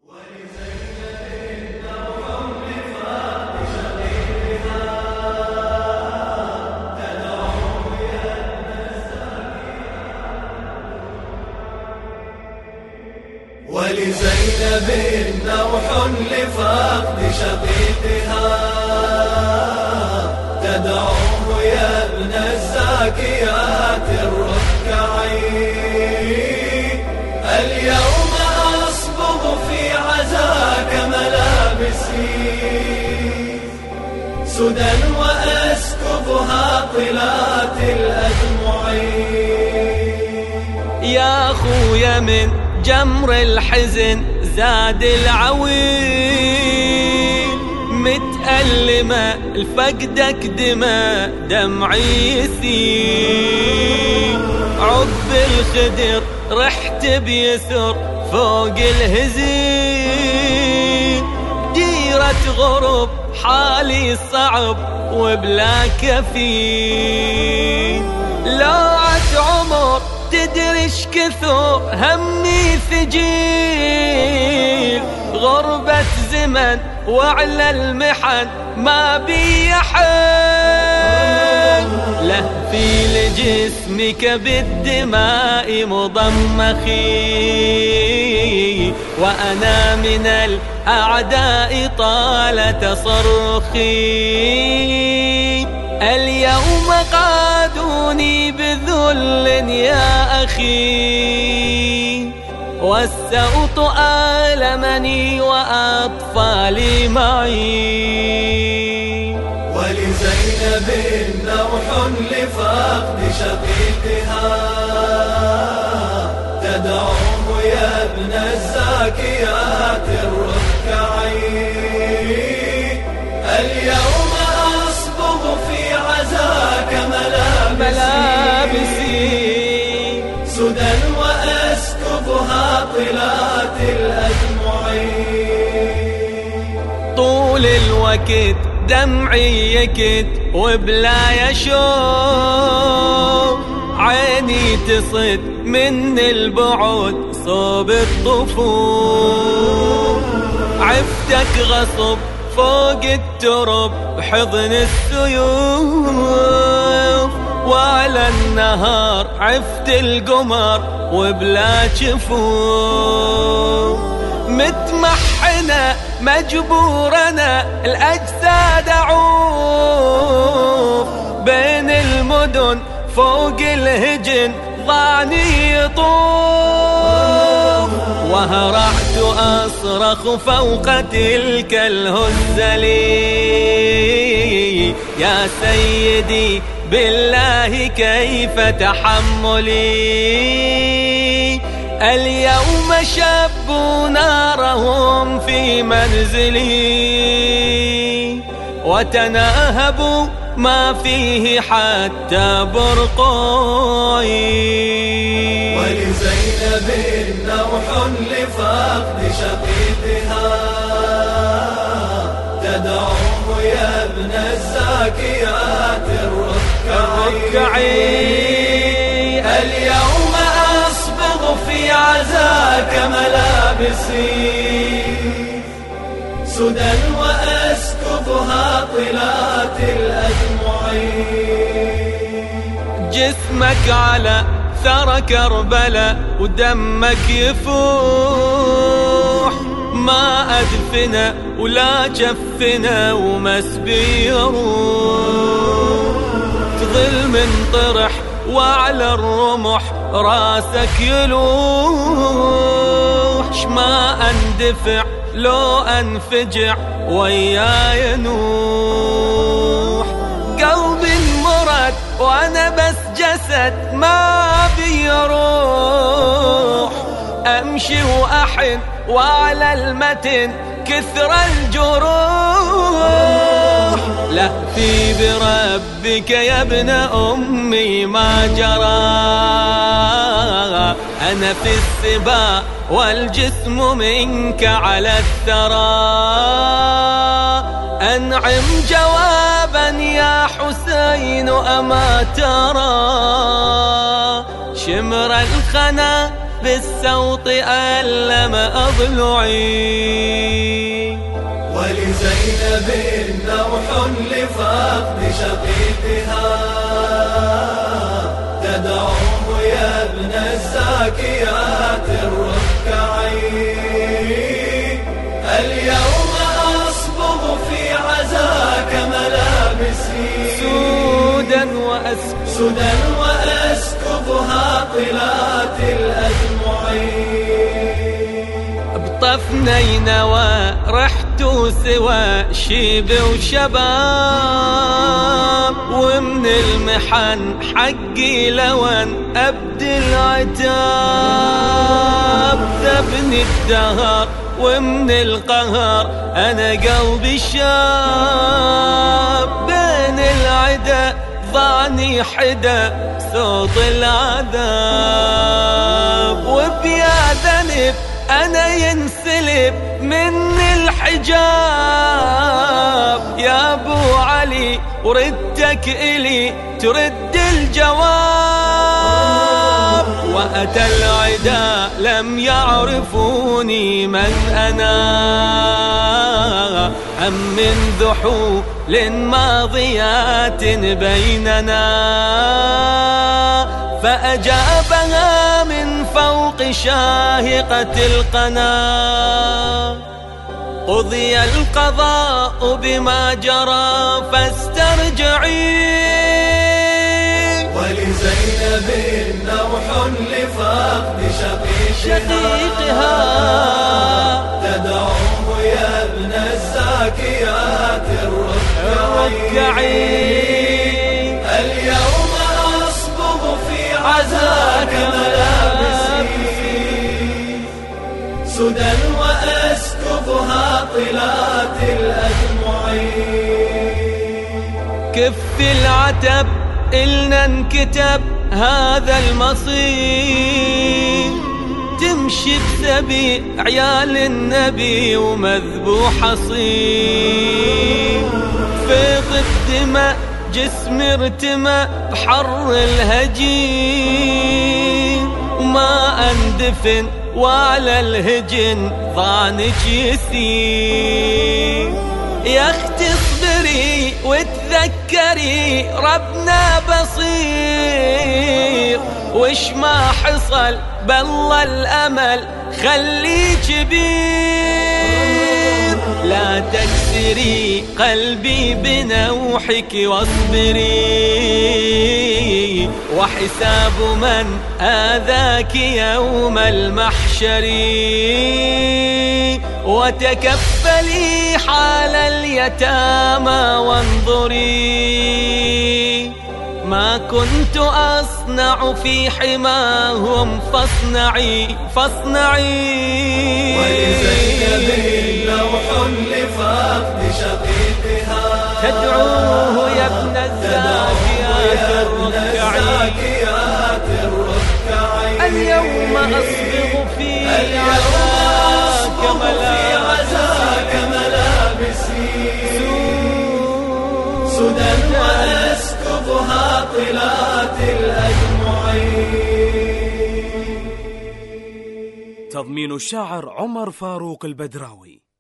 ولزينب نوح لفقد شقيقها تدعوه يا ابن الزاكيات الركعين. اليوم أصبغ في عزاك ملابسي سدى وأسكبها طلات الأدمعين. يا خويا من جمر الحزن زاد العويل متألمة لفقدك دماء دمعي يسيل. عب الخدر رحت بيسر فوق الهزيل ديرة غرب حالي صعب وبلا كفيل. لوعة عمر تدري اش كثر همي ثقيل غربة زمن وعلى المحن ما بي حل لهفي لجسمك بالدماء مضمخي وأنا من الأعداء طال تصرخي. اليوم قادوني بذل يا أخي والسوط آلمني وأطفالي معي. ولزينب نوح لفقد شقيقها تدعوه يا ابن الزاكيات الركعين. اليوم أصبغ في عزاك ملابسي سدى وأسكبها طلات الأدمعين. طول الوقت دمعي يكت وبلا يشوف عيني تصد من البعد صوب الطفوف. عفتك غصب فوق الترب بحضن السيوف وعلى النهار عفت القمر وبلا جفوف. متمحنة مجبورنا الأجساد أعوف بين المدن فوق الهجن ضعني يطوف. وهرعت أصرخ فوق تلك الهزلي يا سيدي بالله كيف تحملي. اليوم شبوا نارهم في منزلي وتناهبوا ما فيه حتى برقعي. ولزينب نوح لفقد شقيقها تدعوه يا ابن الزاكيات الركعين. اليوم أصبغ في عزاك ملابسي سدى وأسكبها طلات الأدمعين. جسمك على ثرى كربلاء ودمك يفوح ما أدفنا ولا جفنا ومسبي يروح. تظل من طرح وعلى الرمح راسك يلوح ما أندفع لو أنفجع وياي نوح. قلبي انمرد وأنا بس جسد ما بيروح. أمشي وأحن وعلى المتن كثر الجروح. لهفي بربك يا ابن أمي ما جرى أنا في السباع والجسم منك على الثرى. أنعم جوابا يا حسين أما ترى شمر الخنا بالسوط ألم أضلعي. ولزينب نوح لفقد شقيقها تدعوه يا ابن الزاكيات الركعين. اليوم أصبغ في عزاك ملابسي سودا وأسكبها طلات الأدمعين. بطفنين ورحت سوى شيب وشباب ومن المحن حقي لون أبدي العتاب. ذبني الدهر ومن القهر أنا قلبي شاب بين العدا ضعني حدا صوت العذاب. وبيا ذنب أنا ينسلب من الحجاب يا أبو علي وردتك إلي ترد الجواب. وأتى العدا لم يعرفوني من أنا أم من ذحول ماضيات بيننا. فأجابها من فوق شاهقة القنا قضي القضاء بما جرى فاسترجعي. ولزينب نوح لفقد شقيقها تدعوه يا ابن الزاكيات الركعين. اليوم أصبغ في عزاك ملابسي سدى وأسكبها طلات الأدمعين. كف العتب إلنا انكتب هذا المصير. تمشي بسبي عيال النبي ومذبوح صير. فيض الدماء جسم ارتمى بحر الهجين. وما اندفن وعلى الهجن ضانك يسير. يا اختي اصبري وتذكري ربنا بصير. وش ما حصل بالله الأمل خلي كبير. لا تكسري قلبي بنوحك واصبري. وحساب من آذاك يوم المحشر. وتكفلي حال اليتامى وانظري. ما كنت أصنع في حماهم فاصنعي. ولزينب لوح لفقد شقيقها تدعوه يا ابن الزاكيات الركعين. اليوم أصبغ في عزاك ملابسي سدى وأسكبها طلات الأدمعين. تضمين الشاعر عمر فاروق البدراوي.